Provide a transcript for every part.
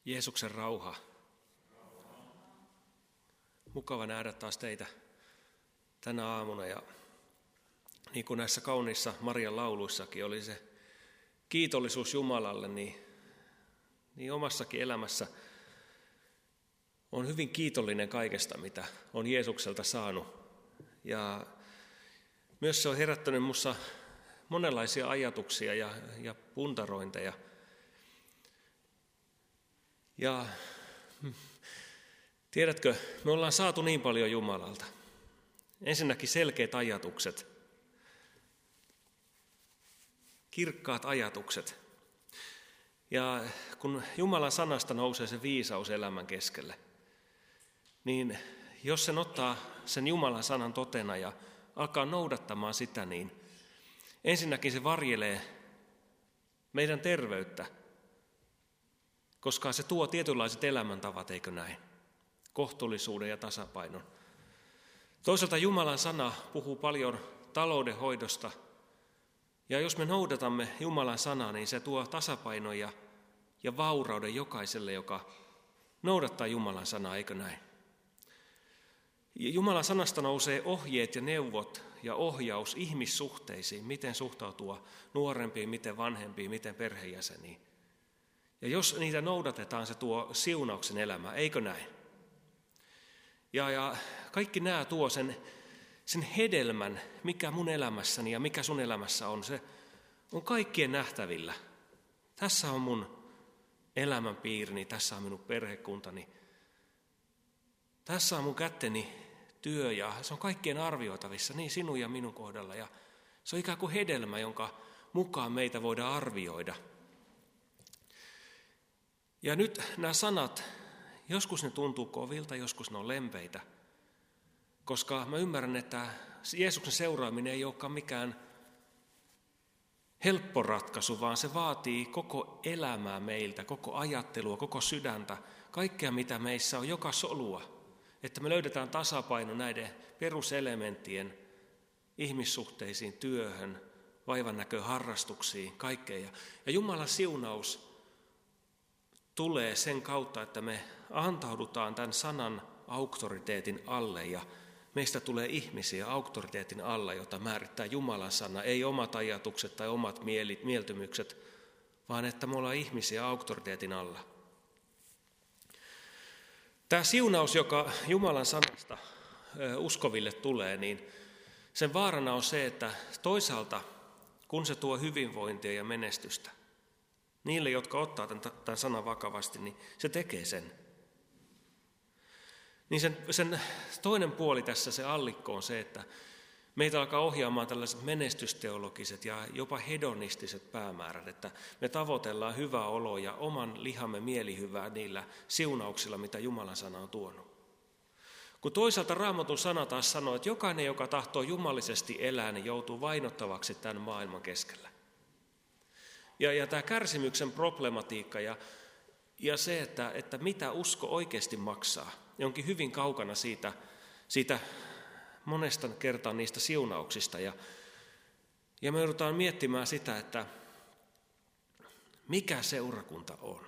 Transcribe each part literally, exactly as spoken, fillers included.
Jeesuksen rauha. Mukava nähdä taas teitä tänä aamuna. Ja niin kuin näissä kauniissa Marian lauluissakin oli se kiitollisuus Jumalalle, niin, niin omassakin elämässä on hyvin kiitollinen kaikesta, mitä on Jeesukselta saanut. Ja myös se on herättänyt minussa monenlaisia ajatuksia ja, ja puntarointeja. Ja tiedätkö, me ollaan saatu niin paljon Jumalalta. Ensinnäkin selkeät ajatukset, kirkkaat ajatukset. Ja kun Jumalan sanasta nousee se viisaus elämän keskelle, niin jos sen ottaa sen Jumalan sanan totena ja alkaa noudattamaan sitä, niin ensinnäkin se varjelee meidän terveyttä, koska se tuo tietynlaiset elämäntavat, eikö näin? Kohtuullisuuden ja tasapainon. Toisaalta Jumalan sana puhuu paljon taloudenhoidosta, ja jos me noudatamme Jumalan sanaa, niin se tuo tasapainon ja, ja vaurauden jokaiselle, joka noudattaa Jumalan sanaa, eikö näin? Jumalan sanasta nousee ohjeet ja neuvot ja ohjaus ihmissuhteisiin, miten suhtautua nuorempiin, miten vanhempiin, miten perheenjäseniin. Ja jos niitä noudatetaan, se tuo siunauksen elämään, eikö näin? Ja, ja kaikki nämä tuo sen, sen hedelmän, mikä mun elämässäni ja mikä sun elämässä on, se on kaikkien nähtävillä. Tässä on mun elämänpiirini, tässä on minun perhekuntani, tässä on mun kätteni työ ja se on kaikkien arvioitavissa, niin sinun ja minun kohdalla. Ja se on ikään kuin hedelmä, jonka mukaan meitä voidaan arvioida. Ja nyt nämä sanat, joskus ne tuntuu kovilta, joskus ne on lempeitä, koska mä ymmärrän, että Jeesuksen seuraaminen ei olekaan mikään helppo ratkaisu, vaan se vaatii koko elämää meiltä, koko ajattelua, koko sydäntä, kaikkea mitä meissä on, joka solua, että me löydetään tasapaino näiden peruselementtien ihmissuhteisiin, työhön, vaivannäköön, harrastuksiin, kaikkeen. Ja Jumalan siunaus tulee sen kautta, että me antaudutaan tämän sanan auktoriteetin alle ja meistä tulee ihmisiä auktoriteetin alla, jota määrittää Jumalan sana, ei omat ajatukset tai omat mielit, mieltymykset, vaan että me ollaan ihmisiä auktoriteetin alla. Tämä siunaus, joka Jumalan sanasta uskoville tulee, niin sen vaarana on se, että toisaalta kun se tuo hyvinvointia ja menestystä, niille, jotka ottaa tämän sanan vakavasti, niin se tekee sen. Niin sen, sen toinen puoli tässä, se allikko on se, että meitä alkaa ohjaamaan tällaiset menestysteologiset ja jopa hedonistiset päämäärät, että me tavoitellaan hyvää oloa ja oman lihamme mielihyvää niillä siunauksilla, mitä Jumalan sana on tuonut. Kun toisaalta Raamatun sana taas sanoo, että jokainen, joka tahtoo jumalisesti elää, niin joutuu vainottavaksi tämän maailman keskellä. Ja, ja tämä kärsimyksen problematiikka ja, ja se, että, että mitä usko oikeasti maksaa, onkin hyvin kaukana siitä, siitä monesta kertaa niistä siunauksista. Ja, ja me joudutaan miettimään sitä, että mikä seurakunta on.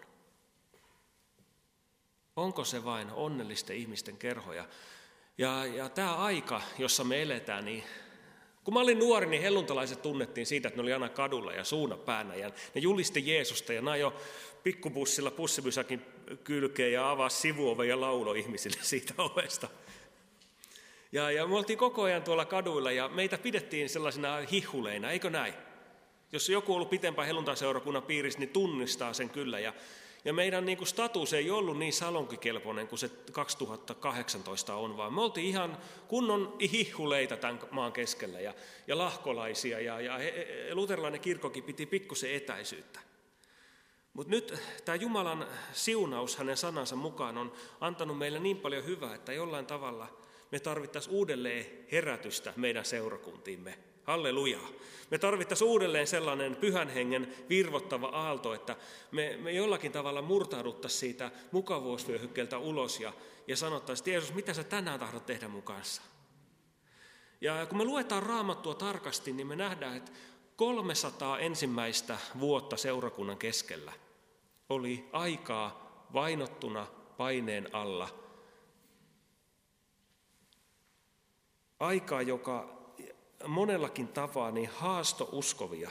Onko se vain onnellisten ihmisten kerhoja? Ja, ja tämä aika, jossa me eletään, niin kun mä olin nuori, niin helluntalaiset tunnettiin siitä, että ne oli aina kadulla ja suuna päänä. Ja ne julisti Jeesusta ja nämä jo pikkubussilla pussipysäkin kylkeen ja avasi sivuoven ja lauloi ihmisille siitä ovesta. Ja, ja me oltiin koko ajan tuolla kaduilla ja meitä pidettiin sellaisina hihuleina, eikö näin? Jos joku on ollut pitempään helluntaiseurakunnan piirissä, niin tunnistaa sen kyllä. Ja, ja meidän niin kuin status ei ollut niin salonkikelpoinen kuin se kaksituhattakahdeksantoista on, vaan me oltiin ihan kunnon hihuleita tämän maan keskellä ja, ja lahkolaisia. Ja, ja luterilainen kirkkokin piti pikkusen etäisyyttä. Mutta nyt tämä Jumalan siunaus hänen sanansa mukaan on antanut meille niin paljon hyvää, että jollain tavalla me tarvittaisiin uudelleen herätystä meidän seurakuntiimme. Halleluja. Me tarvittaisiin uudelleen sellainen pyhän hengen virvottava aalto, että me, me jollakin tavalla murtauduttaisiin siitä mukavuusvyöhykkeeltä ulos ja, ja sanottaisiin, että Jeesus, mitä sä tänään tahdot tehdä mun kanssa? Ja kun me luetaan Raamattua tarkasti, niin me nähdään, että kolmesataa ensimmäistä vuotta seurakunnan keskellä oli aikaa vainottuna paineen alla. Aikaa, joka monellakin tapaa niin haasto uskovia.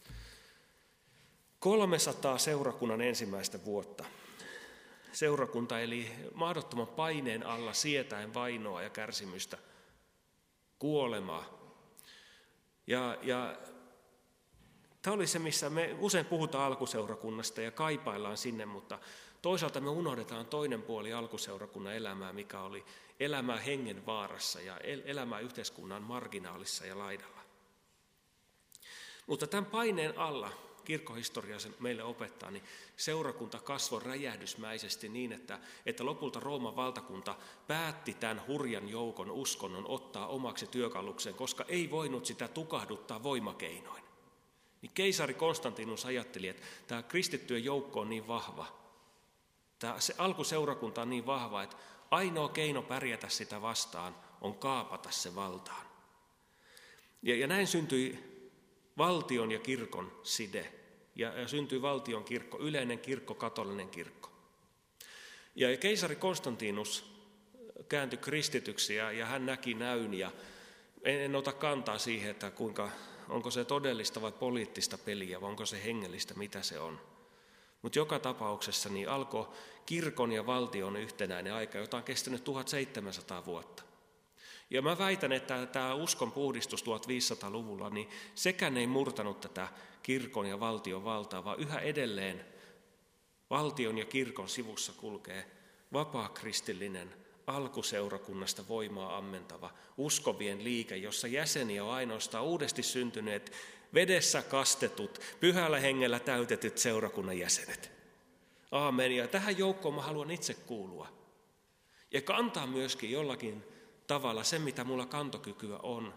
kolmesataa seurakunnan ensimmäistä vuotta. Seurakunta eli mahdottoman paineen alla sietäen vainoa ja kärsimystä, kuolemaa. Ja, ja tämä oli se, missä me usein puhutaan alkuseurakunnasta ja kaipaillaan sinne, mutta toisaalta me unohdetaan toinen puoli alkuseurakunnan elämää, mikä oli elämää hengen vaarassa ja elämää yhteiskunnan marginaalissa ja laidalla. Mutta tämän paineen alla, kirkkohistoria se meille opettaa, niin seurakunta kasvoi räjähdysmäisesti niin, että, että lopulta Rooman valtakunta päätti tämän hurjan joukon uskonnon ottaa omaksi työkalukseen, koska ei voinut sitä tukahduttaa voimakeinoin. Niin keisari Konstantinus ajatteli, että tämä kristittyjen joukko on niin vahva, tämä se alkuseurakunta on niin vahva, että ainoa keino pärjätä sitä vastaan on kaapata se valtaan. Ja, ja näin syntyi valtion ja kirkon side. Ja, ja syntyi valtion kirkko, yleinen kirkko, katolinen kirkko. Ja, ja keisari Konstantinus kääntyi kristityksi ja, ja hän näki näyn. Ja en, en ota kantaa siihen, että kuinka, onko se todellista vai poliittista peliä vai onko se hengellistä, mitä se on. Mutta joka tapauksessa niin alkoi kirkon ja valtion yhtenäinen aika, jota on kestänyt tuhatseitsemänsataa vuotta. Ja mä väitän, että tämä uskon puhdistus viisitoistasataa-luvulla, niin sekään ei murtanut tätä kirkon ja valtion valtaa, vaan yhä edelleen valtion ja kirkon sivussa kulkee vapaakristillinen, alkuseurakunnasta voimaa ammentava, uskovien liike, jossa jäseniä on ainoastaan uudesti syntyneet, vedessä kastetut, pyhällä hengellä täytetyt seurakunnan jäsenet. Aamen. Ja tähän joukkoon mä haluan itse kuulua. Ja kantaa myöskin jollakin tavalla se, mitä mulla kantokykyä on,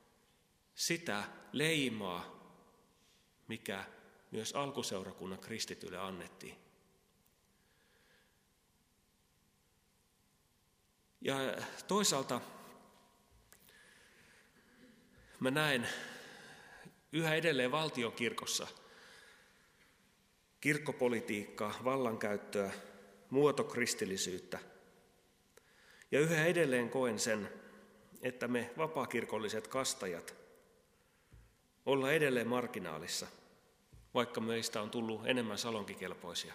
sitä leimaa, mikä myös alkuseurakunnan kristityille annettiin. Ja toisaalta mä näen yhä edelleen valtionkirkossa kirkkopolitiikkaa, vallankäyttöä, muotokristillisyyttä. Ja yhä edelleen koen sen, että me vapaakirkolliset kastajat ollaan edelleen marginaalissa, vaikka meistä on tullut enemmän salonkikelpoisia.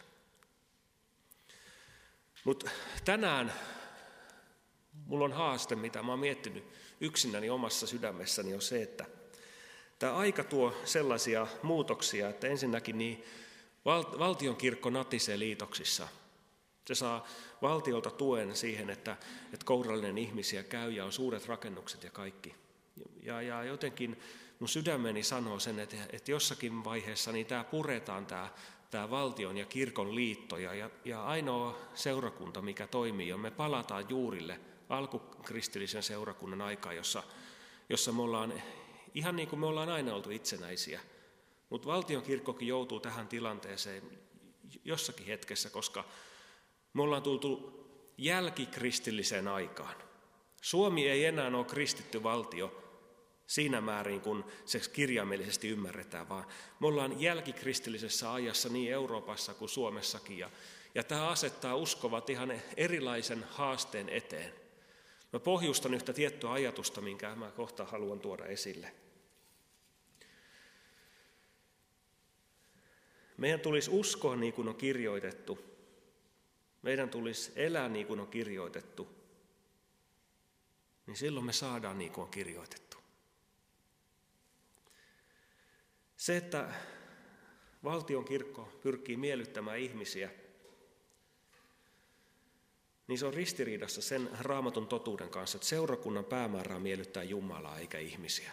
Mutta tänään mulla on haaste, mitä mä oon miettinyt yksinäni omassa sydämessäni, on se, että tämä aika tuo sellaisia muutoksia, että ensinnäkin niin val- valtionkirkko natisee liitoksissa. Se saa valtiolta tuen siihen, että, että kourallinen ihmisiä käy ja on suuret rakennukset ja kaikki. Ja, ja jotenkin mun sydämeni sanoo sen, että, että jossakin vaiheessa niin tämä puretaan tämä, tämä valtion ja kirkon liitto. Ja, ja ainoa seurakunta, mikä toimii, on me palataan juurille alkukristillisen seurakunnan aikaa, jossa, jossa me ollaan ihan niin kuin me ollaan aina oltu itsenäisiä. Mutta valtionkirkkokin joutuu tähän tilanteeseen jossakin hetkessä, koska me ollaan tultu jälkikristilliseen aikaan. Suomi ei enää ole kristitty valtio siinä määrin, kun se kirjaimellisesti ymmärretään, vaan me ollaan jälkikristillisessä ajassa niin Euroopassa kuin Suomessakin. Ja, ja tämä asettaa uskovat ihan erilaisen haasteen eteen. Mä pohjustan yhtä tiettyä ajatusta, minkä mä kohta haluan tuoda esille. Meidän tulisi uskoa niin kuin on kirjoitettu. Meidän tulisi elää niin kuin on kirjoitettu. Niin silloin me saadaan niin kuin on kirjoitettu. Se, että valtion kirkko pyrkii miellyttämään ihmisiä, niin se on ristiriidassa sen Raamatun totuuden kanssa, että seurakunnan päämäärä on miellyttää Jumalaa eikä ihmisiä.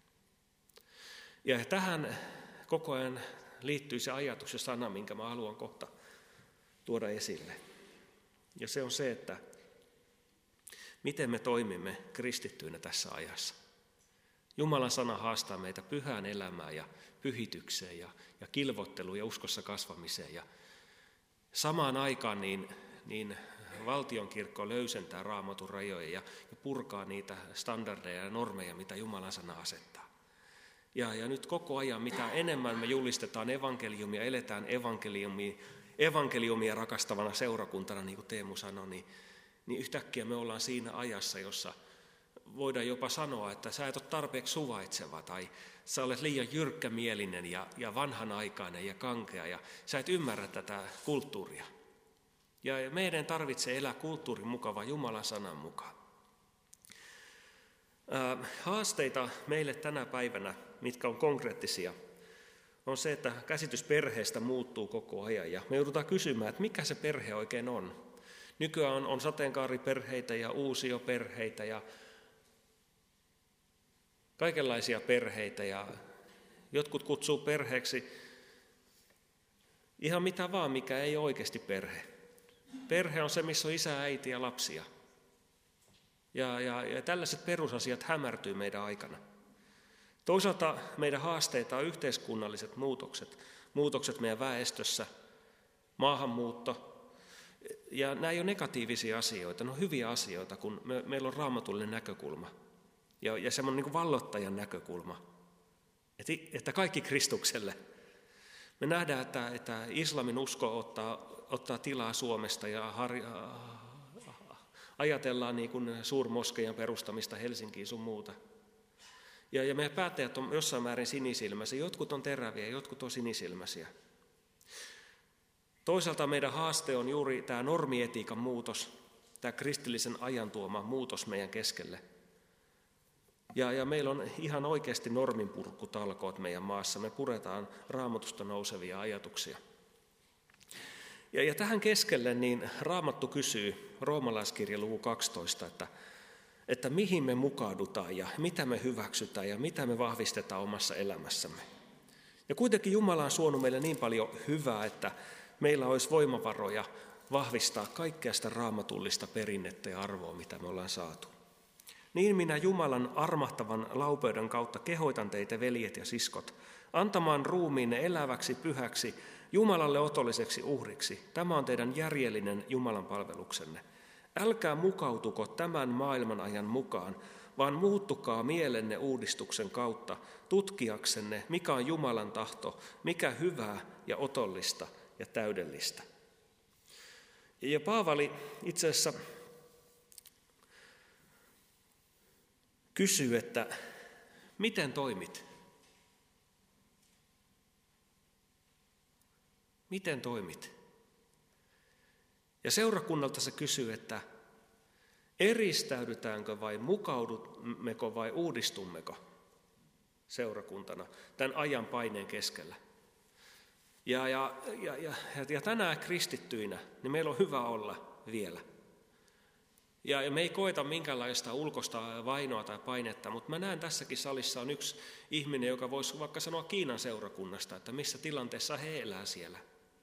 Ja tähän koko ajan liittyy se ajatus ja sana, minkä mä haluan kohta tuoda esille. Ja se on se, että miten me toimimme kristittyinä tässä ajassa. Jumalan sana haastaa meitä pyhään elämään ja pyhitykseen ja, ja kilvotteluun ja uskossa kasvamiseen. Ja samaan aikaan niin, niin valtionkirkko löysentää Raamatun rajoja ja, ja purkaa niitä standardeja ja normeja, mitä Jumalan sana asettaa. Ja, ja nyt koko ajan, mitä enemmän me julistetaan evankeliumia, eletään evankeliumia, evankeliumia rakastavana seurakuntana, niin kuin Teemu sanoi, niin, niin yhtäkkiä me ollaan siinä ajassa, jossa voidaan jopa sanoa, että sä et ole tarpeeksi suvaitseva tai sä olet liian jyrkkämielinen ja, ja vanhanaikainen ja kankea ja sä et ymmärrä tätä kulttuuria. Ja meidän tarvitsee elää kulttuurin mukaan, vaan Jumalan sanan mukaan. Ää, haasteita meille tänä päivänä, mitkä on konkreettisia, on se, että käsitys perheestä muuttuu koko ajan ja me joudutaan kysymään, että mikä se perhe oikein on. Nykyään on, on sateenkaariperheitä ja uusioperheitä ja kaikenlaisia perheitä ja jotkut kutsuu perheeksi ihan mitä vaan, mikä ei ole oikeasti perhe. Perhe on se, missä on isä, äiti ja lapsia. Ja, ja, ja tällaiset perusasiat hämärtyy meidän aikana. Toisaalta meidän haasteita on yhteiskunnalliset muutokset, muutokset meidän väestössä, maahanmuutto. Ja nämä ei ole negatiivisia asioita, ne on hyviä asioita, kun me, meillä on raamatullinen näkökulma. Ja, ja semmoinen niin kuin vallottajan näkökulma, että, että kaikki Kristukselle. Me nähdään, että, että islamin usko ottaa, ottaa tilaa Suomesta ja har, ajatellaan niin kuin suurmoskeijan perustamista Helsinkiin sun muuta. Ja, ja meidän päättäjät on jossain määrin sinisilmäisiä, jotkut on teräviä, jotkut on sinisilmäisiä. Toisaalta meidän haaste on juuri tämä normietiikan muutos, tämä kristillisen ajan tuoma muutos meidän keskelle. Ja, ja meillä on ihan oikeasti norminpurkutalkoot meidän maassa. Me puretaan Raamatusta nousevia ajatuksia. Ja, ja tähän keskelle niin Raamattu kysyy, roomalaiskirja luku kaksitoista, että, että mihin me mukaudutaan ja mitä me hyväksytään ja mitä me vahvistetaan omassa elämässämme. Ja kuitenkin Jumala on suonut meille niin paljon hyvää, että meillä olisi voimavaroja vahvistaa kaikkea sitä raamatullista perinnettä ja arvoa, mitä me ollaan saatu. Niin minä Jumalan armahtavan laupeuden kautta kehoitan teitä, veljet ja siskot, antamaan ruumiinne eläväksi, pyhäksi, Jumalalle otolliseksi uhriksi. Tämä on teidän järjellinen Jumalan palveluksenne. Älkää mukautuko tämän maailman ajan mukaan, vaan muuttukaa mielenne uudistuksen kautta, tutkiaksenne, mikä on Jumalan tahto, mikä hyvää ja otollista ja täydellistä. Ja Paavali itse asiassa kysyy, että miten toimit? Miten toimit? Ja seurakunnalta se kysyy, että eristäydytäänkö vai mukaudummeko vai uudistummeko seurakuntana tämän ajan paineen keskellä. Ja, ja, ja, ja, ja tänään kristittyinä, niin meillä on hyvä olla vielä. Ja, ja me ei koeta minkäänlaista ulkoista vainoa tai painetta, mutta mä näen tässäkin salissa on yksi ihminen, joka voisi vaikka sanoa Kiinan seurakunnasta, että missä tilanteessa he elää siellä.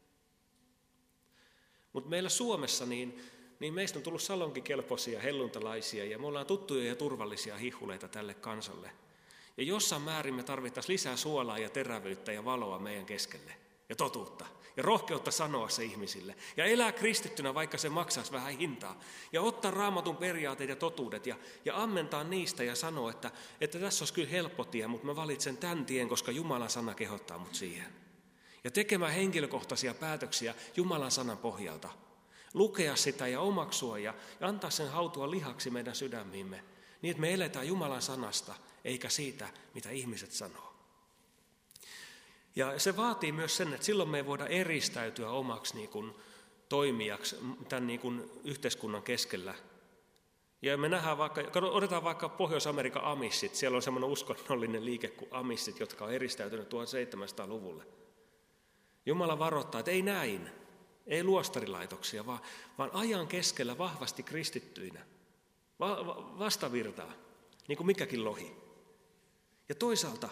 Mutta meillä Suomessa, niin, niin meistä on tullut salonkikelpoisia helluntalaisia ja me ollaan tuttuja ja turvallisia hihuleita tälle kansalle. Ja jossain määrin me tarvittaisiin lisää suolaa ja terävyyttä ja valoa meidän keskelle ja totuutta ja rohkeutta sanoa se ihmisille. Ja elää kristittynä, vaikka se maksaisi vähän hintaa. Ja ottaa Raamatun periaatteet ja totuudet ja, ja ammentaa niistä ja sanoa, että, että tässä olisi kyllä helppo tie, mutta mä valitsen tämän tien, koska Jumalan sana kehottaa mut siihen. Ja tekemään henkilökohtaisia päätöksiä Jumalan sanan pohjalta. Lukea sitä ja omaksua ja, ja antaa sen hautua lihaksi meidän sydämiimme. Niin, että me eletään Jumalan sanasta, eikä siitä, mitä ihmiset sanoo. Ja se vaatii myös sen, että silloin me ei voida eristäytyä omaksi niin kuin, toimijaksi tämän niin kuin, yhteiskunnan keskellä. Ja me nähdään vaikka, otetaan vaikka Pohjois-Amerikan amissit, siellä on semmoinen uskonnollinen liike kuin amissit, jotka on eristäytyneet tuhatseitsemänsataaluvulle. Jumala varoittaa, että ei näin, ei luostarilaitoksia, vaan, vaan ajan keskellä vahvasti kristittyinä, va, va, vastavirtaa, niin kuin mikäkin lohi. Ja toisaalta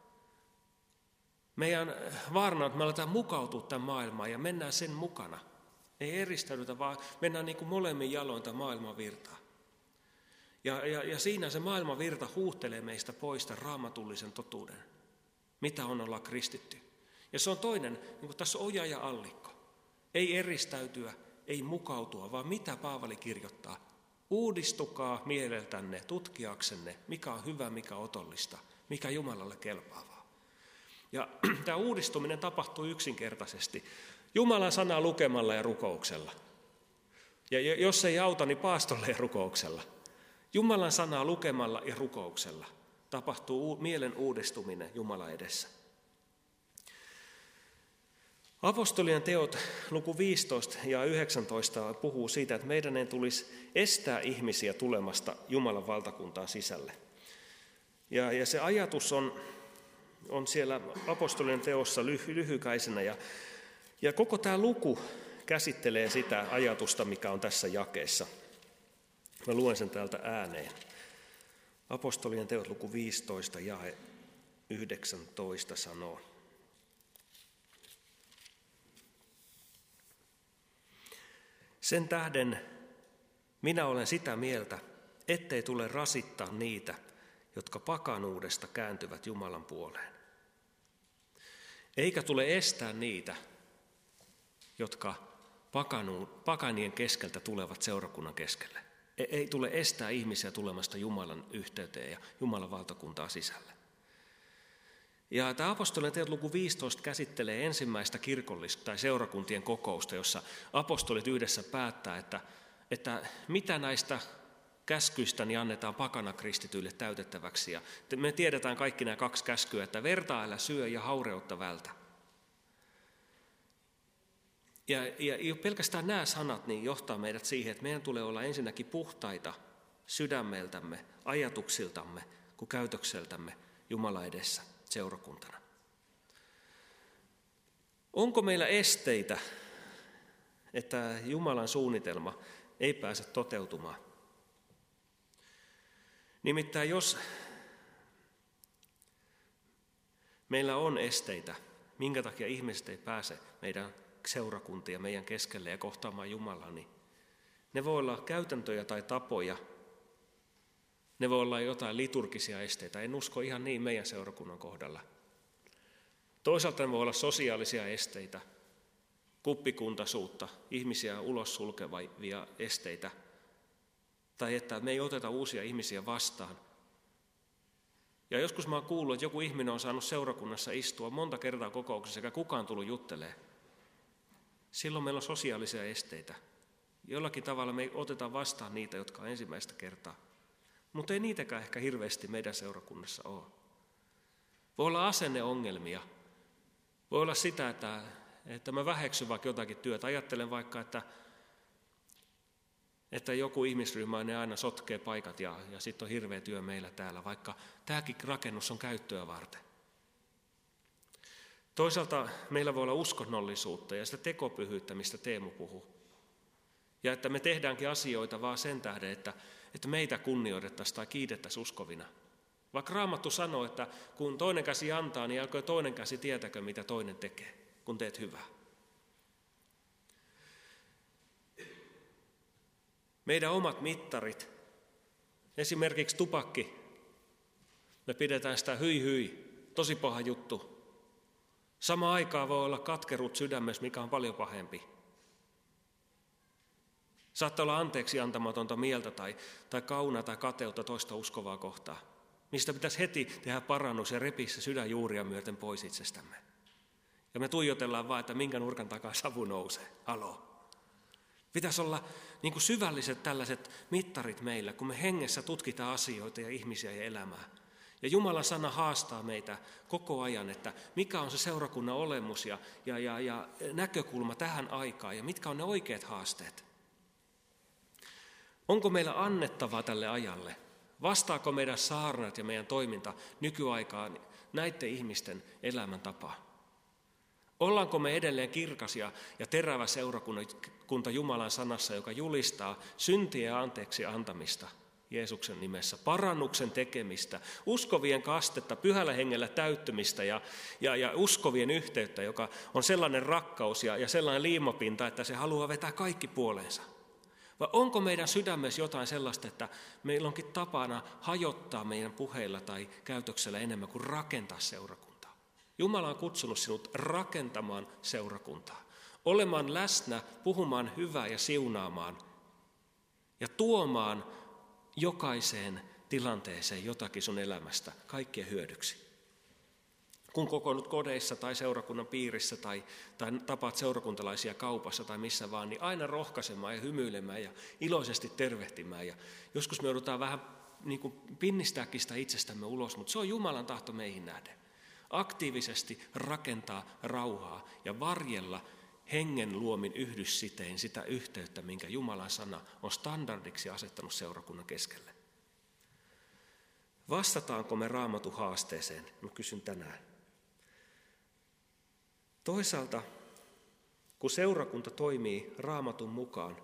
meidän vaarana on, että me aletaan mukautua tämän maailmaan ja mennään sen mukana. Ei eristäydytä, vaan mennään niin kuin molemmin jaloin tämän maailman virtaa. Ja, ja, ja siinä se maailman virta huuhtelee meistä pois tämän raamatullisen totuuden, mitä on olla kristitty. Ja se on toinen, niin kuin tässä on oja ja allikko. Ei eristäytyä, ei mukautua, vaan mitä Paavali kirjoittaa. Uudistukaa mieleltänne, tutkiaksenne, mikä on hyvä, mikä on otollista, mikä Jumalalle kelpaavaa. Ja tämä uudistuminen tapahtuu yksinkertaisesti. Jumalan sanaa lukemalla ja rukouksella. Ja jos ei auta, niin paastolla ja rukouksella. Jumalan sanaa lukemalla ja rukouksella tapahtuu mielen uudistuminen Jumalan edessä. Apostolien teot luku viisitoista ja yhdeksäntoista puhuu siitä, että meidän ei tulisi estää ihmisiä tulemasta Jumalan valtakuntaan sisälle. Ja, ja se ajatus on, on siellä apostolien teossa lyhy, lyhykäisenä ja, ja koko tämä luku käsittelee sitä ajatusta, mikä on tässä jakeessa. Mä luen sen täältä ääneen. Apostolien teot luku viisitoista jae yhdeksäntoista sanoo. Sen tähden minä olen sitä mieltä, ettei tule rasittaa niitä, jotka pakanuudesta kääntyvät Jumalan puoleen. Eikä tule estää niitä, jotka pakanu, pakanien keskeltä tulevat seurakunnan keskelle. Ei tule estää ihmisiä tulemasta Jumalan yhteyteen ja Jumalan valtakuntaa sisälle. Ja tämä apostolien teot luku viisitoista käsittelee ensimmäistä kirkollista tai seurakuntien kokousta, jossa apostolit yhdessä päättää, että, että mitä näistä käskyistä niin annetaan pakanakristityille täytettäväksi. Ja me tiedetään kaikki nämä kaksi käskyä, että vertaa älä syö ja haureutta vältä. Ja, ja jo pelkästään nämä sanat niin johtaa meidät siihen, että meidän tulee olla ensinnäkin puhtaita sydämeltämme, ajatuksiltamme kuin käytökseltämme Jumalan edessä seurakuntana. Onko meillä esteitä, että Jumalan suunnitelma ei pääse toteutumaan? Nimittäin jos meillä on esteitä, minkä takia ihmiset ei pääse meidän seurakuntia meidän keskelle ja kohtaamaan Jumalaa, niin ne voi olla käytäntöjä tai tapoja, ne voi olla jotain liturgisia esteitä, en usko ihan niin meidän seurakunnan kohdalla. Toisaalta ne voi olla sosiaalisia esteitä, kuppikuntaisuutta, ihmisiä ulos sulkevia esteitä, tai että me ei oteta uusia ihmisiä vastaan. Ja joskus mä oon kuullut, että joku ihminen on saanut seurakunnassa istua monta kertaa kokouksessa, eikä kukaan tullut juttelemaan. Silloin meillä on sosiaalisia esteitä. Jollakin tavalla me ei oteta vastaan niitä, jotka on ensimmäistä kertaa. Mutta ei niitäkään ehkä hirveästi meidän seurakunnassa ole. Voi olla asenneongelmia. Voi olla sitä, että, että mä väheksyn vaikka jotakin työtä. Ajattelen vaikka, että, että joku ihmisryhmä ne aina sotkee paikat ja, ja sitten on hirveä työ meillä täällä, vaikka tämäkin rakennus on käyttöä varten. Toisaalta meillä voi olla uskonnollisuutta ja sitä tekopyhyyttä, mistä Teemu puhuu. Ja että me tehdäänkin asioita vaan sen tähden, että, että meitä kunnioitettaisiin tai kiitettäisiin uskovina. Vaikka Raamattu sanoo, että kun toinen käsi antaa, niin älköön toinen käsi tietäkö, mitä toinen tekee, kun teet hyvää. Meidän omat mittarit, esimerkiksi tupakki, me pidetään sitä hyi hyi, tosi paha juttu. Samaan aikaan voi olla katkeruut sydämessä, mikä on paljon pahempi. Saattaa olla anteeksi antamatonta mieltä tai, tai kaunaa tai kateutta toista uskovaa kohtaan, mistä pitäisi heti tehdä parannus ja repiä se sydänjuuria myöten pois itsestämme. Ja me tuijotellaan vaan, että minkä nurkan takaa savu nousee. Alo. Pitäisi olla niin kuin syvälliset tällaiset mittarit meillä, kun me hengessä tutkitaan asioita ja ihmisiä ja elämää. Ja Jumalan sana haastaa meitä koko ajan, että mikä on se seurakunnan olemus ja, ja, ja, ja näkökulma tähän aikaan ja mitkä on ne oikeat haasteet. Onko meillä annettavaa tälle ajalle? Vastaako meidän saarnat ja meidän toiminta nykyaikaan näiden ihmisten elämäntapaa? Ollaanko me edelleen kirkas ja, ja terävä seurakunta Jumalan sanassa, joka julistaa syntiä ja anteeksi antamista Jeesuksen nimessä, parannuksen tekemistä, uskovien kastetta, pyhällä hengellä täyttymistä ja, ja, ja uskovien yhteyttä, joka on sellainen rakkaus ja, ja sellainen liimapinta, että se haluaa vetää kaikki puoleensa? Vai onko meidän sydämessä jotain sellaista, että meillä onkin tapana hajottaa meidän puheilla tai käytöksellä enemmän kuin rakentaa seurakuntaa? Jumala on kutsunut sinut rakentamaan seurakuntaa, olemaan läsnä, puhumaan hyvää ja siunaamaan ja tuomaan jokaiseen tilanteeseen jotakin sun elämästä kaikkien hyödyksi. kun kokoonnut kodeissa tai seurakunnan piirissä tai, tai tapaat seurakuntalaisia kaupassa tai missä vaan, niin aina rohkaisemaan ja hymyilemään ja iloisesti tervehtimään. Ja joskus me joudutaan vähän niin kuin pinnistääkin sitä itsestämme ulos, mutta se on Jumalan tahto meihin nähden. Aktiivisesti rakentaa rauhaa ja varjella hengen luomin yhdyssitein sitä yhteyttä, minkä Jumalan sana on standardiksi asettanut seurakunnan keskelle. Vastataanko me Raamatun haasteeseen? Mä kysyn tänään. Toisaalta, kun seurakunta toimii Raamatun mukaan,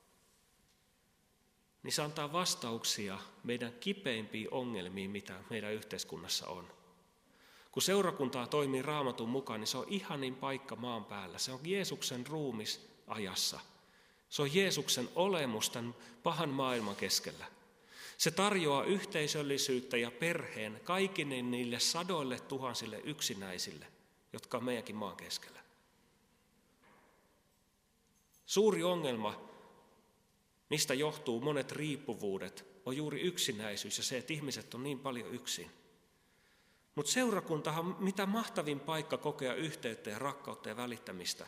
niin se antaa vastauksia meidän kipeimpiin ongelmiin, mitä meidän yhteiskunnassa on. Kun seurakuntaa toimii Raamatun mukaan, niin se on ihanin paikka maan päällä. Se on Jeesuksen ruumis ajassa. Se on Jeesuksen olemus tämän pahan maailman keskellä. Se tarjoaa yhteisöllisyyttä ja perheen kaikille niille sadoille tuhansille yksinäisille, jotka on meidänkin maan keskellä. Suuri ongelma, mistä johtuu monet riippuvuudet, on juuri yksinäisyys ja se, että ihmiset on niin paljon yksin. Mutta seurakuntahan on mitä mahtavin paikka kokea yhteyttä ja rakkautta ja välittämistä,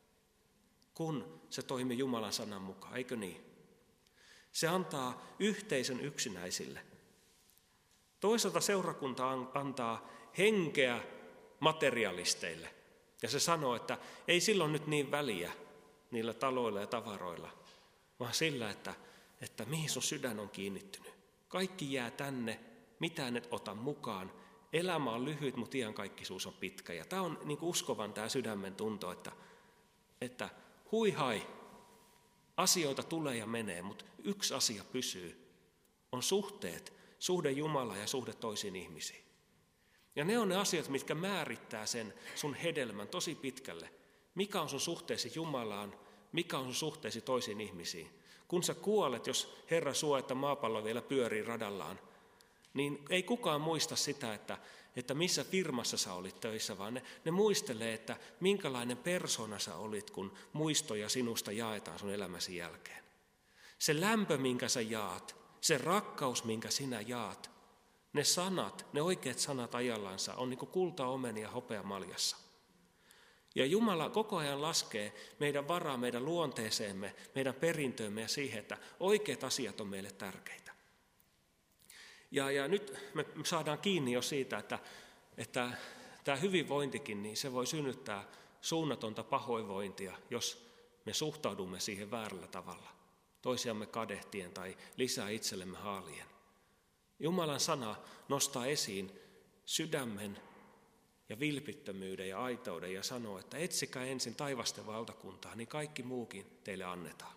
kun se toimii Jumalan sanan mukaan, eikö niin? Se antaa yhteisön yksinäisille. Toisaalta seurakunta antaa henkeä materialisteille. Ja se sanoo, että ei silloin nyt niin väliä niillä taloilla ja tavaroilla, vaan sillä, että, että mihin sun sydän on kiinnittynyt. Kaikki jää tänne, mitään et ota mukaan. Elämä on lyhyt, mutta iankaikkisuus on pitkä. Ja tämä on niin kuin uskovan tämä sydämen tunto, että, että hui hai, asioita tulee ja menee, mutta yksi asia pysyy. On suhteet, suhde Jumalaan ja suhde toisiin ihmisiin. Ja ne on ne asiat, mitkä määrittää sen sun hedelmän tosi pitkälle. Mikä on sun suhteesi Jumalaan, mikä on sun suhteesi toisiin ihmisiin. Kun sä kuolet, jos Herra suo, että maapallo vielä pyörii radallaan, niin ei kukaan muista sitä, että, että missä firmassa sä olit töissä, vaan ne, ne muistelee, että minkälainen persona sä olit, kun muistoja sinusta jaetaan sun elämäsi jälkeen. Se lämpö, minkä sä jaat, se rakkaus, minkä sinä jaat, ne sanat, ne oikeat sanat ajallansa on niin kuin kultaomenia hopeamaljassa. Ja Jumala koko ajan laskee meidän varaa, meidän luonteeseemme, meidän perintöömme ja siihen, että oikeat asiat on meille tärkeitä. Ja, ja nyt me saadaan kiinni jo siitä, että, että tämä hyvinvointikin, niin se voi synnyttää suunnatonta pahoinvointia, jos me suhtaudumme siihen väärällä tavalla, toisiamme kadehtien tai lisää itsellemme haalien. Jumalan sana nostaa esiin sydämen ja vilpittömyyden ja aitouden ja sanoo, että etsikää ensin taivasten valtakuntaa, niin kaikki muukin teille annetaan.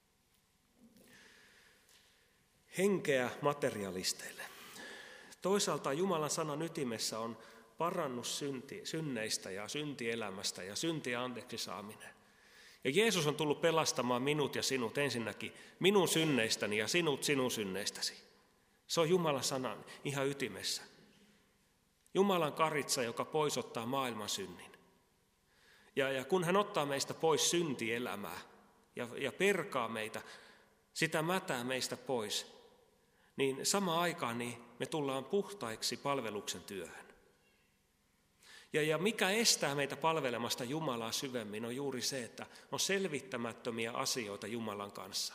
Henkeä materialisteille. Toisaalta Jumalan sanan ytimessä on parannus synti, synneistä ja syntielämästä ja syntien anteeksi saaminen. Ja Jeesus on tullut pelastamaan minut ja sinut ensinnäkin minun synneistäni ja sinut sinun synneistäsi. Se on Jumalan sanan ihan ytimessä. Jumalan karitsa, joka poisottaa maailman synnin. Ja, ja kun hän ottaa meistä pois syntielämää ja, ja perkaa meitä, sitä mätää meistä pois, niin samaan aikaan niin me tullaan puhtaiksi palveluksen työhön. Ja, ja mikä estää meitä palvelemasta Jumalaa syvemmin on juuri se, että on selvittämättömiä asioita Jumalan kanssa.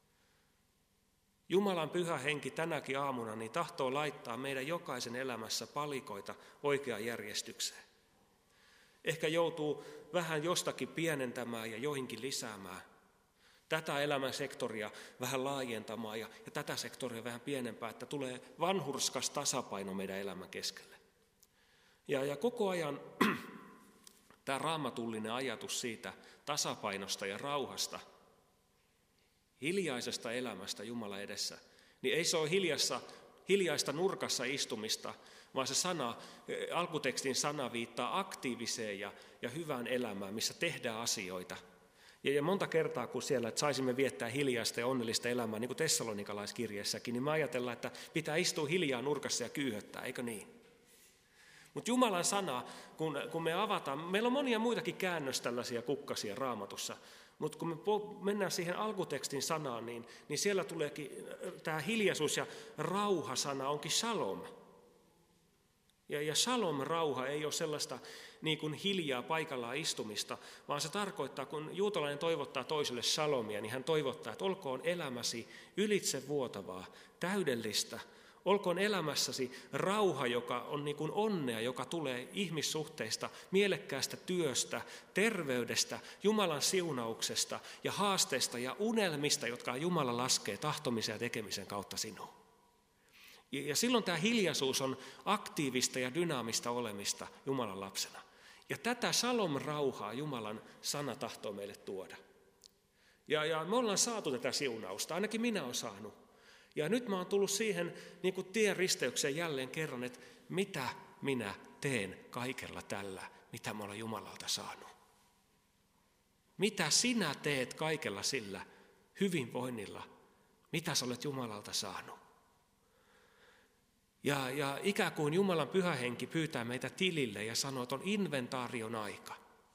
Jumalan pyhä henki tänäkin aamuna niin tahtoo laittaa meidän jokaisen elämässä palikoita oikeaan järjestykseen. Ehkä joutuu vähän jostakin pienentämään ja joihinkin lisäämään. Tätä elämän sektoria vähän laajentamaan ja, ja tätä sektoria vähän pienempää, että tulee vanhurskas tasapaino meidän elämän keskelle. Ja, ja koko ajan tämä raamatullinen ajatus siitä tasapainosta ja rauhasta, hiljaisesta elämästä Jumalan edessä, niin ei se ole hiljassa, hiljaista nurkassa istumista, vaan se sana, alkutekstin sana viittaa aktiiviseen ja, ja hyvään elämään, missä tehdään asioita. Ja, ja monta kertaa, kun siellä, että saisimme viettää hiljaista ja onnellista elämää, niin kuin Tessalonikalaiskirjeessäkin, niin me ajatellaan, että pitää istua hiljaa nurkassa ja kyyhöttää, eikö niin? Mutta Jumalan sana, kun, kun me avataan, meillä on monia muitakin käännös tällaisia kukkasia Raamatussa, mutta kun me mennään siihen alkutekstin sanaan, niin, niin siellä tuleekin tämä hiljaisuus ja rauha-sana onkin shalom. Ja, ja shalom, rauha, ei ole sellaista niin kuin hiljaa paikallaan istumista, vaan se tarkoittaa, kun juutalainen toivottaa toiselle shalomia, niin hän toivottaa, että olkoon elämäsi ylitsevuotavaa, täydellistä. Olkoon elämässäsi rauha, joka on niin kuin onnea, joka tulee ihmissuhteista, mielekkäästä työstä, terveydestä, Jumalan siunauksesta ja haasteista ja unelmista, jotka Jumala laskee tahtomisen ja tekemisen kautta sinuun. Ja silloin tämä hiljaisuus on aktiivista ja dynaamista olemista Jumalan lapsena. Ja tätä shalom-rauhaa Jumalan sana tahtoo meille tuoda. Ja, ja me ollaan saatu tätä siunausta, ainakin minä olen saanut. Ja nyt mä oon tullut siihen niin kuin tien risteykseen jälleen kerran, että mitä minä teen kaikella tällä, mitä mä olen Jumalalta saanut. Mitä sinä teet kaikella sillä hyvinvoinnilla, mitä sä olet Jumalalta saanut. Ja, ja ikään kuin Jumalan pyhä henki pyytää meitä tilille ja sanoo, että on inventaarion aika.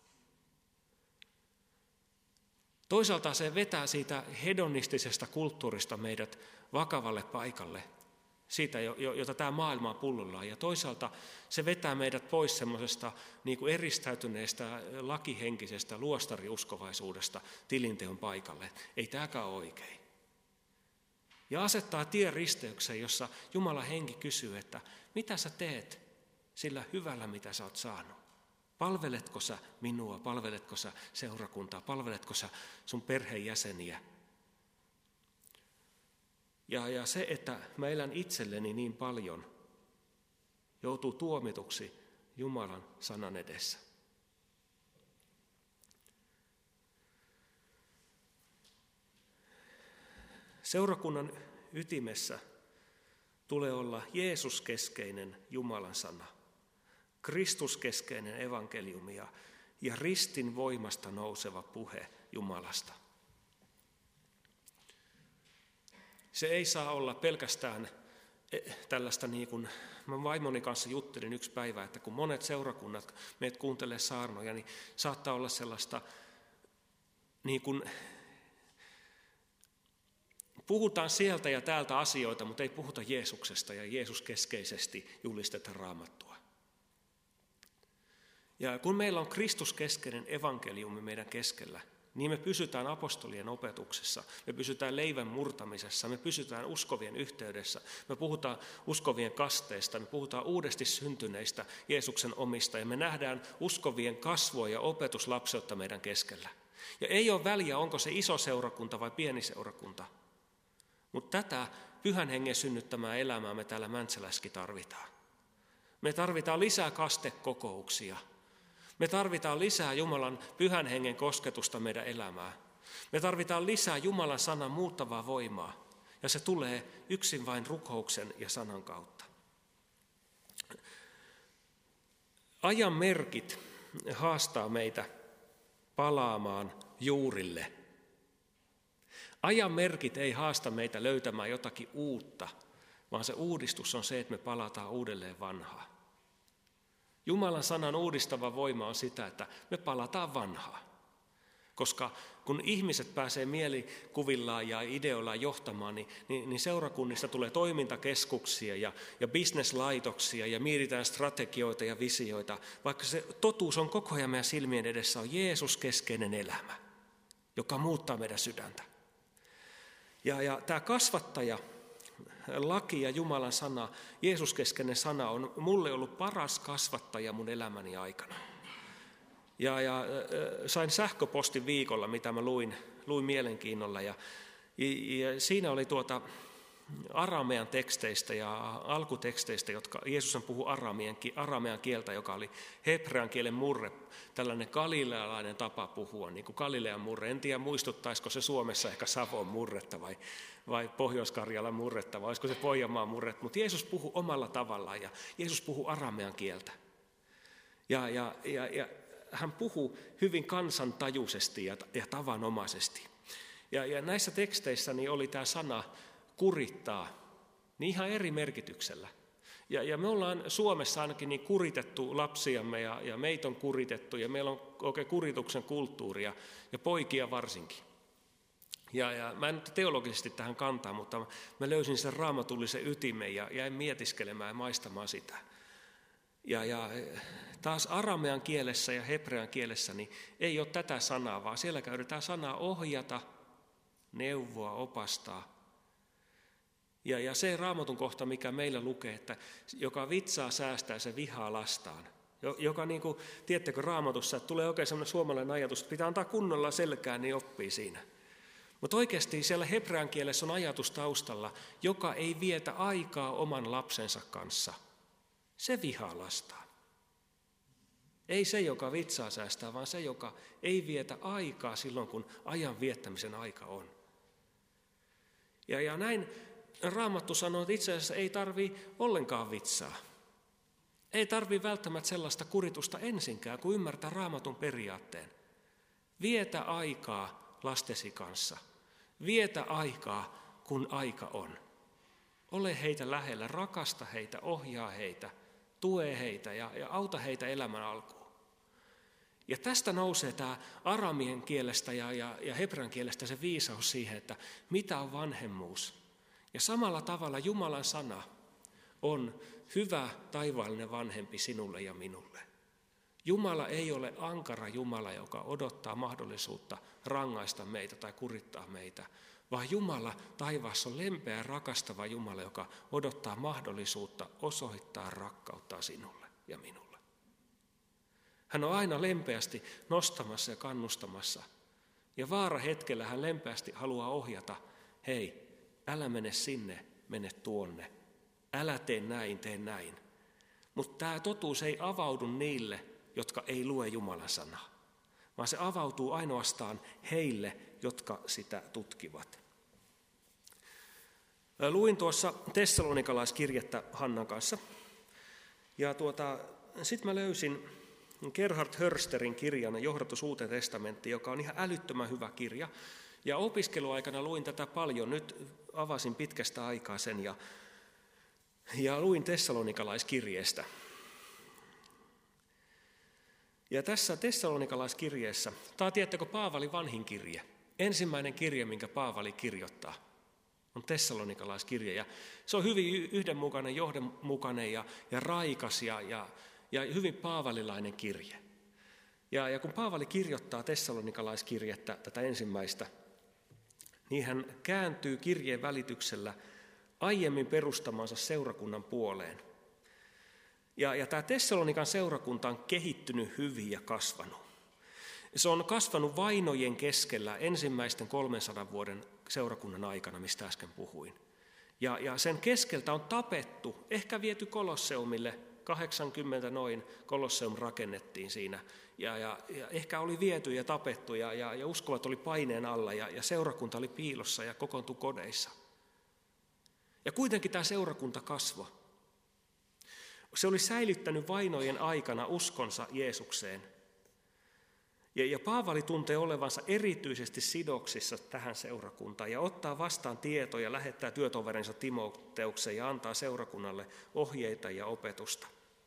Toisaalta se vetää siitä hedonistisesta kulttuurista meidät vakavalle paikalle, siitä, jota tämä maailma on pullollaan. Ja toisaalta se vetää meidät pois semmoisesta niin kuin eristäytyneestä lakihenkisestä luostariuskovaisuudesta tilinteon paikalle. Ei tämäkään ole oikein. Ja asettaa tien risteykseen, jossa Jumalan henki kysyy, että mitä sä teet sillä hyvällä, mitä sä oot saanut. Palveletko sä minua, palveletko sä seurakuntaa, palveletko sä sun perheenjäseniä? Ja, ja se, että mä elän itselleni niin paljon, joutuu tuomituksi Jumalan sanan edessä. Seurakunnan ytimessä tulee olla Jeesus-keskeinen Jumalan sana, Kristus-keskeinen evankeliumi ja, ja ristin voimasta nouseva puhe Jumalasta. Se ei saa olla pelkästään tällaista, niin kuin mä vaimoni kanssa juttelin yksi päivä, että kun monet seurakunnat meidät kuuntelee saarnoja, niin saattaa olla sellaista, niin kuin puhutaan sieltä ja täältä asioita, mutta ei puhuta Jeesuksesta ja Jeesus keskeisesti julisteta Raamattua. Ja kun meillä on Kristus-keskeinen evankeliumi meidän keskellä, niin me pysytään apostolien opetuksessa, me pysytään leivän murtamisessa, me pysytään uskovien yhteydessä, me puhutaan uskovien kasteista, me puhutaan uudesti syntyneistä Jeesuksen omista ja me nähdään uskovien kasvua ja opetuslapseutta meidän keskellä. Ja ei ole väliä, onko se iso seurakunta vai pieni seurakunta, mutta tätä pyhän hengen synnyttämää elämää me täällä Mäntsälässäkin tarvitaan. Me tarvitaan lisää kastekokouksia. Me tarvitaan lisää Jumalan pyhän hengen kosketusta meidän elämään. Me tarvitaan lisää Jumalan sanan muuttavaa voimaa, ja se tulee yksin vain rukouksen ja sanan kautta. Ajan merkit haastaa meitä palaamaan juurille. Ajan merkit ei haasta meitä löytämään jotakin uutta, vaan se uudistus on se, että me palataan uudelleen vanhaan. Jumalan sanan uudistava voima on sitä, että me palataan vanhaan. Koska kun ihmiset pääsee mielikuvillaan ja ideoillaan johtamaan, niin, niin, niin seurakunnista tulee toimintakeskuksia ja, ja bisneslaitoksia ja mietitään strategioita ja visioita, vaikka se totuus on koko ajan meidän silmien edessä, on Jeesus-keskeinen elämä, joka muuttaa meidän sydäntä. Ja, ja tämä kasvattaja, laki ja Jumalan sana, Jeesus-keskeinen sana on mulle ollut paras kasvattaja mun elämäni aikana. Ja, ja sain sähköpostin viikolla, mitä mä luin, luin mielenkiinnolla ja, ja siinä oli tuota aramean teksteistä ja alkuteksteistä, jotka Jeesus puhui aramean, aramean kieltä, joka oli hebrean kielen murre, tällainen galilealainen tapa puhua, niin kuin Galilean murre. En tiedä, muistuttaisiko se Suomessa ehkä Savon murretta vai, vai Pohjois-Karjalan murretta, vai olisiko se Pohjanmaan murretta, mutta Jeesus puhui omalla tavallaan ja Jeesus puhui aramean kieltä. Ja, ja, ja, ja hän puhui hyvin kansantajuisesti ja, ja tavanomaisesti. Ja, ja näissä teksteissä niin oli tämä sana kurittaa, niin ihan eri merkityksellä. Ja, ja me ollaan Suomessa ainakin niin kuritettu lapsiamme ja, ja meitä on kuritettu ja meillä on oikein kurituksen kulttuuria ja poikia varsinkin. Ja, ja mä en nyt teologisesti tähän kantaa, mutta mä löysin sen raamatullisen ytimen ja jäin mietiskelemään ja maistamaan sitä. Ja, ja taas aramean kielessä ja hebrean kielessä niin ei ole tätä sanaa, vaan siellä käytetään sanaa ohjata, neuvoa, opastaa. Ja, ja se Raamatun kohta, mikä meillä lukee, että joka vitsaa säästää, se vihaa lastaan. Joka, niin kuin, tiedättekö Raamatussa, että tulee oikein sellainen suomalainen ajatus, että pitää antaa kunnolla selkään, niin oppii siinä. Mutta oikeasti siellä hebrean kielessä on ajatus taustalla, joka ei vietä aikaa oman lapsensa kanssa. Se vihaa lastaan. Ei se, joka vitsaa säästää, vaan se, joka ei vietä aikaa silloin, kun ajan viettämisen aika on. Ja, ja näin Raamattu sanoo, että itse asiassa ei tarvitse ollenkaan vitsaa. Ei tarvitse välttämättä sellaista kuritusta ensinkään, kun ymmärtää Raamatun periaatteen. Vietä aikaa lastesi kanssa. Vietä aikaa, kun aika on. Ole heitä lähellä, rakasta heitä, ohjaa heitä, tue heitä ja, ja auta heitä elämän alkuun. Ja tästä nousee tämä aramien kielestä ja, ja, ja hebrean kielestä se viisaus siihen, että mitä on vanhemmuus. Ja samalla tavalla Jumalan sana on hyvä taivaallinen vanhempi sinulle ja minulle. Jumala ei ole ankara Jumala, joka odottaa mahdollisuutta rangaista meitä tai kurittaa meitä, vaan Jumala taivaassa on lempeä ja rakastava Jumala, joka odottaa mahdollisuutta osoittaa rakkautta sinulle ja minulle. Hän on aina lempeästi nostamassa ja kannustamassa. Ja vaara hetkellä hän lempeästi haluaa ohjata, hei, älä mene sinne, mene tuonne. Älä tee näin, tee näin. Mutta tämä totuus ei avaudu niille, jotka ei lue Jumalan sanaa, vaan se avautuu ainoastaan heille, jotka sitä tutkivat. Luin tuossa tessalonikalaiskirjettä Hannan kanssa. Ja tuota, sitten mä löysin Gerhard Hörsterin kirjan Johdatus Uuteen testamenttiin, joka on ihan älyttömän hyvä kirja. Ja opiskeluaikana luin tätä paljon. Nyt avasin pitkästä aikaa sen ja, ja luin tessalonikalaiskirjeestä. Ja tässä tessalonikalaiskirjeessä, tämä on tiedättekö Paavalin vanhin kirje, ensimmäinen kirje, minkä Paavali kirjoittaa, on tessalonikalaiskirje. Ja se on hyvin yhdenmukainen, johdonmukainen ja, ja raikas ja, ja, ja hyvin paavalilainen kirje. Ja, ja kun Paavali kirjoittaa tessalonikalaiskirjettä, tätä ensimmäistä, niin hän kääntyy kirjeen välityksellä aiemmin perustamansa seurakunnan puoleen. Ja, ja tämä Tessalonikan seurakunta on kehittynyt hyvin ja kasvanut. Se on kasvanut vainojen keskellä ensimmäisten kolmensadan vuoden seurakunnan aikana, mistä äsken puhuin. Ja, ja sen keskeltä on tapettu, ehkä viety Kolosseumille, kahdeksankymmentä noin Kolosseum rakennettiin siinä. Ja, ja, ja ehkä oli viety ja tapettu ja, ja, ja uskovat oli paineen alla ja, ja seurakunta oli piilossa ja kokoontui kodeissa. Ja kuitenkin tämä seurakunta kasvoi. Se oli säilyttänyt vainojen aikana uskonsa Jeesukseen. Ja, ja Paavali tuntee olevansa erityisesti sidoksissa tähän seurakuntaan ja ottaa vastaan tietoja, lähettää työtoverinsa Timoteukseen ja antaa seurakunnalle ohjeita ja opetusta.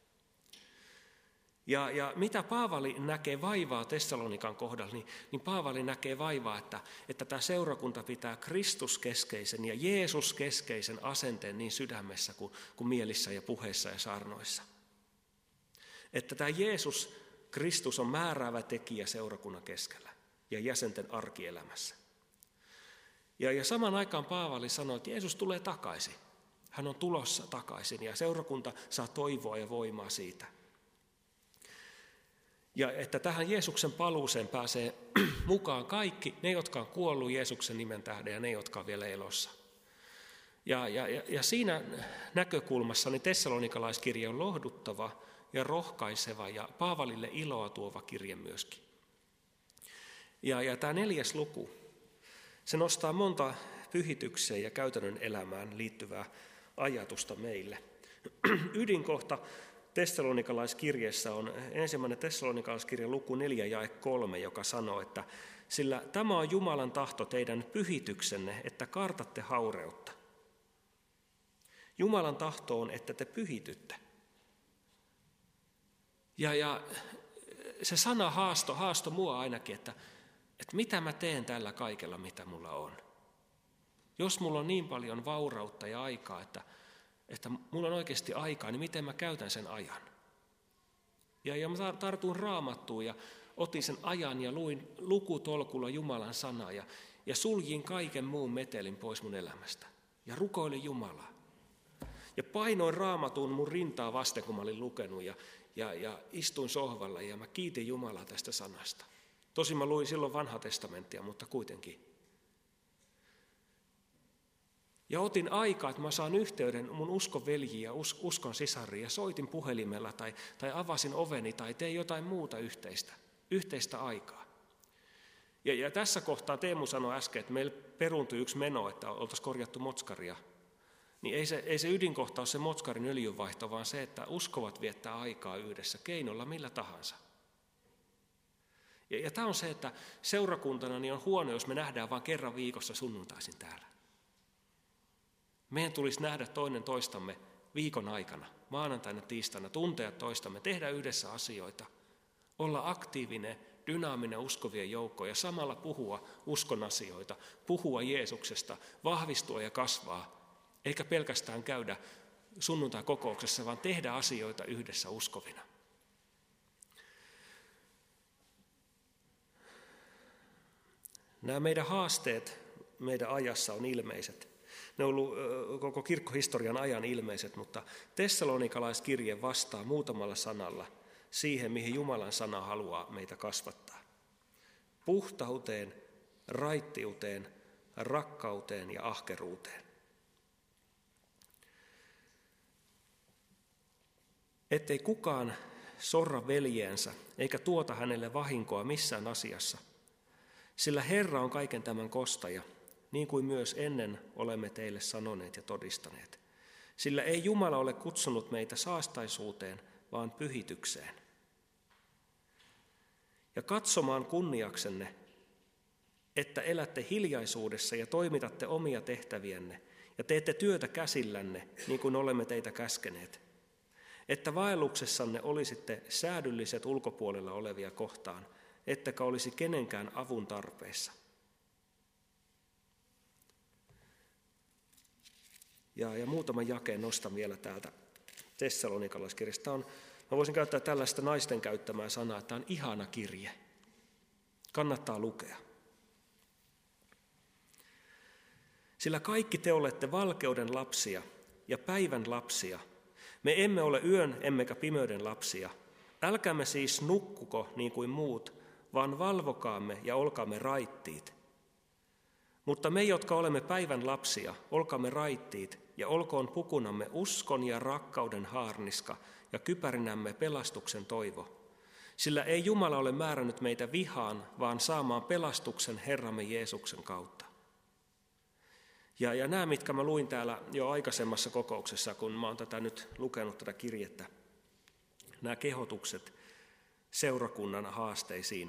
Ja, ja mitä Paavali näkee vaivaa Tessalonikan kohdalla, niin, niin Paavali näkee vaivaa, että, että tämä seurakunta pitää Kristuskeskeisen ja Jeesuskeskeisen asenteen niin sydämessä kuin, kuin mielissä ja puheissa ja saarnoissa. Että tämä Jeesus, Kristus on määräävä tekijä seurakunnan keskellä ja jäsenten arkielämässä. Ja, ja saman aikaan Paavali sanoi, että Jeesus tulee takaisin. Hän on tulossa takaisin ja seurakunta saa toivoa ja voimaa siitä. Ja että tähän Jeesuksen paluuseen pääsee mukaan kaikki, ne jotka on kuollut Jeesuksen nimen tähden ja ne jotka on vielä elossa. Ja, ja, ja siinä näkökulmassa niin tessalonikalaiskirje on lohduttava ja rohkaiseva ja Paavalille iloa tuova kirje myöskin. Ja, ja tämä neljäs luku, se nostaa monta pyhitykseen ja käytännön elämään liittyvää ajatusta meille. Ydinkohta tessalonikalaiskirjeessä on ensimmäinen tessalonikalaiskirjan luku neljä jae kolme, joka sanoo, että sillä tämä on Jumalan tahto teidän pyhityksenne, että kartatte haureutta. Jumalan tahto on, että te pyhitytte. Ja, ja se sana haasto, haasto mua ainakin, että, että mitä mä teen tällä kaikella, mitä mulla on. Jos mulla on niin paljon vaurautta ja aikaa, että, että mulla on oikeasti aikaa, niin miten mä käytän sen ajan? Ja, ja mä tartuin Raamattuun ja otin sen ajan ja luin lukutolkulla Jumalan sanaa ja, ja suljin kaiken muun metelin pois mun elämästä. Ja rukoilin Jumalaa. Ja painoin Raamatun mun rintaa vasten, kun mä olin lukenut ja, ja, ja istuin sohvalla ja mä kiitin Jumalaa tästä sanasta. Tosin mä luin silloin Vanhaa testamenttia, mutta kuitenkin. Ja otin aikaa, että mä saan yhteyden mun uskon veljiin ja us, uskon sisariin ja soitin puhelimella tai, tai avasin oveni tai tein jotain muuta yhteistä, yhteistä aikaa. Ja, ja tässä kohtaa Teemu sanoi äsken, että meillä peruuntui yksi meno, että oltaisiin korjattu motskaria. Niin ei se, ei se ydinkohta ole se motskarin öljynvaihto, vaan se, että uskovat viettää aikaa yhdessä keinolla millä tahansa. Ja, ja tämä on se, että seurakuntana niin on huono, jos me nähdään vain kerran viikossa sunnuntaisin täällä. Meidän tulisi nähdä toinen toistamme viikon aikana, maanantaina, tiistaina, tuntea toistamme, tehdä yhdessä asioita, olla aktiivinen, dynaaminen uskovien joukko ja samalla puhua uskon asioita, puhua Jeesuksesta, vahvistua ja kasvaa, eikä pelkästään käydä sunnuntai-kokouksessa, vaan tehdä asioita yhdessä uskovina. Nämä meidän haasteet meidän ajassa on ilmeiset. Ne on ollut koko kirkkohistorian ajan ilmeiset, mutta tessalonikalaiskirje vastaa muutamalla sanalla siihen, mihin Jumalan sana haluaa meitä kasvattaa. Puhtauteen, raittiuteen, rakkauteen ja ahkeruuteen. Ettei kukaan sorra veljeensä eikä tuota hänelle vahinkoa missään asiassa, sillä Herra on kaiken tämän kostaja, niin kuin myös ennen olemme teille sanoneet ja todistaneet. Sillä ei Jumala ole kutsunut meitä saastaisuuteen, vaan pyhitykseen. Ja katsomaan kunniaksenne, että elätte hiljaisuudessa ja toimitatte omia tehtävienne ja teette työtä käsillänne, niin kuin olemme teitä käskeneet. Että vaelluksessanne olisitte säädylliset ulkopuolella olevia kohtaan, ettekä olisi kenenkään avun tarpeessa. Ja, ja muutaman jakeen nostan vielä täältä tessalonikalaiskirjasta. On, mä voisin käyttää tällaista naisten käyttämää sanaa, että tämä on ihana kirje. Kannattaa lukea. Sillä kaikki te olette valkeuden lapsia ja päivän lapsia. Me emme ole yön emmekä pimeyden lapsia. Älkäämme siis nukkuko niin kuin muut, vaan valvokaamme ja olkaamme raittiit. Mutta me, jotka olemme päivän lapsia, olkaamme raittiit ja olkoon pukunamme uskon ja rakkauden haarniska ja kypärinämme pelastuksen toivo. Sillä ei Jumala ole määrännyt meitä vihaan, vaan saamaan pelastuksen Herramme Jeesuksen kautta. Ja, ja nämä, mitkä mä luin täällä jo aikaisemmassa kokouksessa, kun mä oon tätä nyt lukenut tätä kirjettä, nämä kehotukset seurakunnan haasteisiin.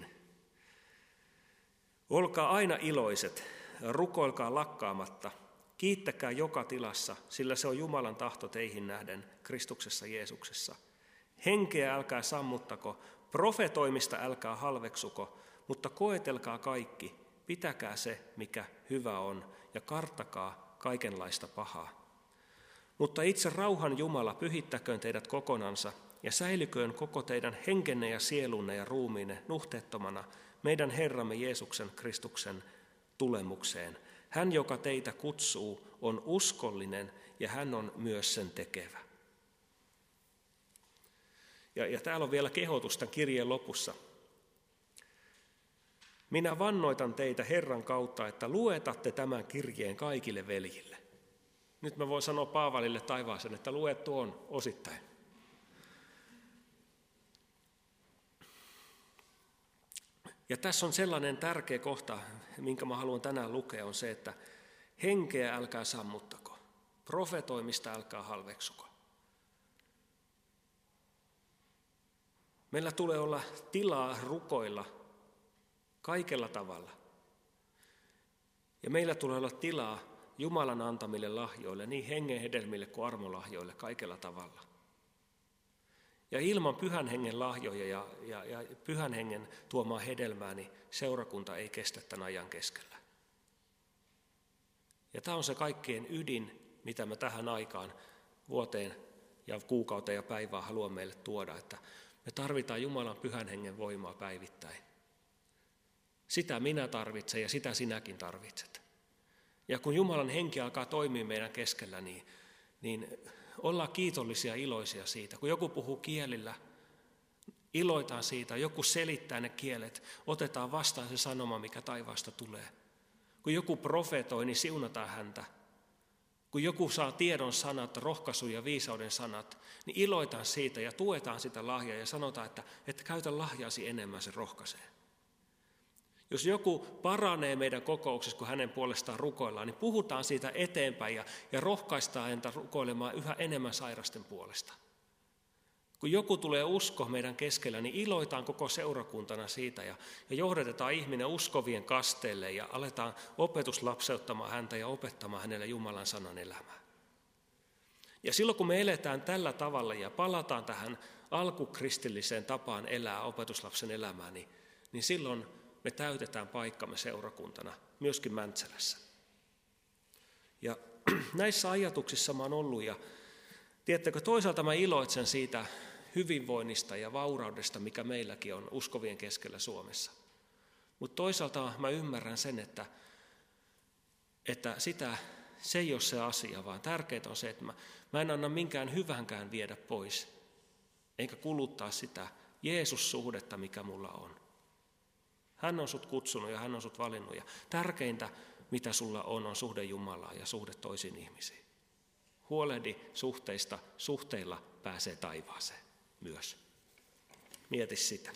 Olkaa aina iloiset, rukoilkaa lakkaamatta, kiittäkää joka tilassa, sillä se on Jumalan tahto teihin nähden Kristuksessa Jeesuksessa. Henkeä älkää sammuttako, profetoimista älkää halveksuko, mutta koetelkaa kaikki, pitäkää se, mikä hyvä on, ja karttakaa kaikenlaista pahaa. Mutta itse rauhan Jumala pyhittäköön teidät kokonansa, ja säilyköön koko teidän henkenne ja sielunne ja ruumiinne nuhteettomana meidän Herramme Jeesuksen Kristuksen tulemukseen. Hän, joka teitä kutsuu, on uskollinen ja hän on myös sen tekevä. Ja, ja täällä on vielä kehotus tämän kirjeen lopussa. Minä vannoitan teitä Herran kautta, että luetatte tämän kirjeen kaikille veljille. Nyt mä voin sanoa Paavalille taivaaseen, että lue tuon osittain. Ja tässä on sellainen tärkeä kohta, minkä mä haluan tänään lukea, on se, että henkeä älkää sammuttako, profetoimista älkää halveksuko. Meillä tulee olla tilaa rukoilla kaikella tavalla. Ja meillä tulee olla tilaa Jumalan antamille lahjoille, niin hengen hedelmille kuin armolahjoille kaikella tavalla. Ja ilman pyhän hengen lahjoja ja, ja, ja pyhän hengen tuomaa hedelmää, niin seurakunta ei kestä tämän ajan keskellä. Ja tämä on se kaikkien ydin, mitä me tähän aikaan, vuoteen ja kuukauteen ja päivään haluamme meille tuoda, että Me tarvitaan Jumalan pyhän hengen voimaa päivittäin. Sitä minä tarvitsen ja sitä sinäkin tarvitset. Ja kun Jumalan henki alkaa toimia meidän keskellä, niin, niin ollaan kiitollisia ja iloisia siitä. Kun joku puhuu kielillä, iloitaan siitä. Joku selittää ne kielet, otetaan vastaan se sanoma, mikä taivaasta tulee. Kun joku profetoi, niin siunataan häntä. Kun joku saa tiedon sanat, rohkaisun ja viisauden sanat, niin iloitaan siitä ja tuetaan sitä lahjaa ja sanotaan, että, että käytä lahjaasi enemmän, se rohkaisee. Jos joku paranee meidän kokouksessa, kun hänen puolestaan rukoillaan, niin puhutaan siitä eteenpäin ja, ja rohkaistaan häntä rukoilemaan yhä enemmän sairasten puolesta. Kun joku tulee usko meidän keskellä, niin iloitaan koko seurakuntana siitä ja, ja johdatetaan ihminen uskovien kasteelle ja aletaan opetuslapseuttamaan häntä ja opettamaan hänelle Jumalan sanan elämää. Ja silloin kun me eletään tällä tavalla ja palataan tähän alkukristilliseen tapaan elää opetuslapsen elämää, niin, niin silloin me täytetään paikkamme seurakuntana, myöskin Mäntsälässä. Ja näissä ajatuksissa mä oon ollut ja tiedättekö, toisaalta mä iloitsen siitä hyvinvoinnista ja vauraudesta, mikä meilläkin on uskovien keskellä Suomessa. Mutta toisaalta mä ymmärrän sen, että, että sitä, se ei ole se asia, vaan tärkeää on se, että mä, mä en anna minkään hyvänkään viedä pois, eikä kuluttaa sitä Jeesus-suhdetta, mikä mulla on. Hän on sut kutsunut ja hän on sut valinnut ja tärkeintä, mitä sulla on, on suhde Jumalaan ja suhde toisiin ihmisiin. Huolehdi suhteista, suhteilla pääsee taivaaseen myös. Mieti sitä.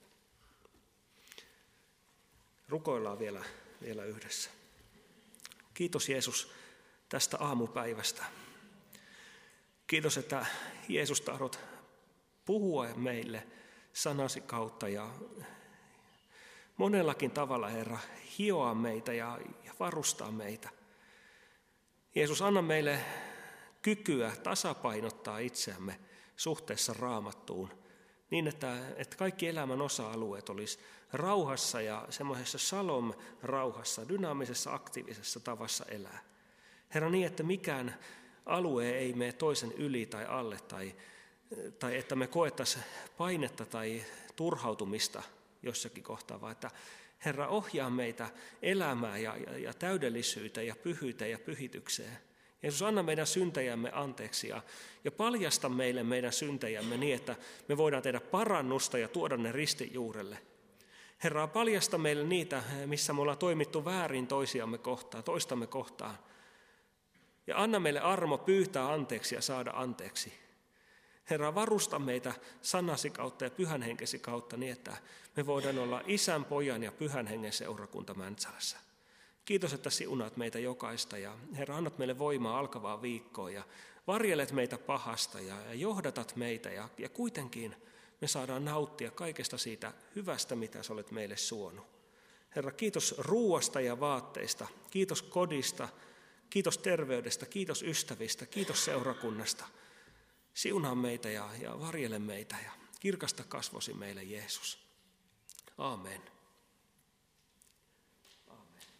Rukoillaan vielä, vielä yhdessä. Kiitos Jeesus tästä aamupäivästä. Kiitos, että Jeesus tahdot puhua meille sanasi kautta ja monellakin tavalla, Herra, hioa meitä ja, ja varustaa meitä. Jeesus, anna meille kykyä tasapainottaa itseämme suhteessa Raamattuun niin, että, että kaikki elämän osa-alueet olisi rauhassa ja semmoisessa shalom-rauhassa, dynaamisessa, aktiivisessa tavassa elää. Herra, niin, että mikään alue ei mene toisen yli tai alle tai, tai että me koettaisiin painetta tai turhautumista jossakin kohtaa, vaan että Herra, ohjaa meitä elämään ja, ja, ja täydellisyyteen ja pyhyyteen ja pyhitykseen. Jeesus, anna meidän syntejämme anteeksi ja, ja paljasta meille meidän syntejämme niin, että me voidaan tehdä parannusta ja tuoda ne ristin juurelle. Herra, paljasta meille niitä, missä me ollaan toimittu väärin toisiamme kohtaan, toistamme kohtaan. Ja anna meille armo pyytää anteeksi ja saada anteeksi. Herra, varusta meitä sanasi kautta ja pyhän henkesi kautta niin, että me voidaan olla Isän, Pojan ja Pyhän Hengen seurakunta Mäntsälässä. Kiitos, että siunaat meitä jokaista ja Herra, annat meille voimaa alkavaa viikkoa ja varjelet meitä pahasta ja, ja johdatat meitä ja, ja kuitenkin me saadaan nauttia kaikesta siitä hyvästä, mitä sä olet meille suonut. Herra, kiitos ruuasta ja vaatteista, kiitos kodista, kiitos terveydestä, kiitos ystävistä, kiitos seurakunnasta. Siunaa meitä ja, ja varjele meitä ja kirkasta kasvosi meille, Jeesus. Aamen.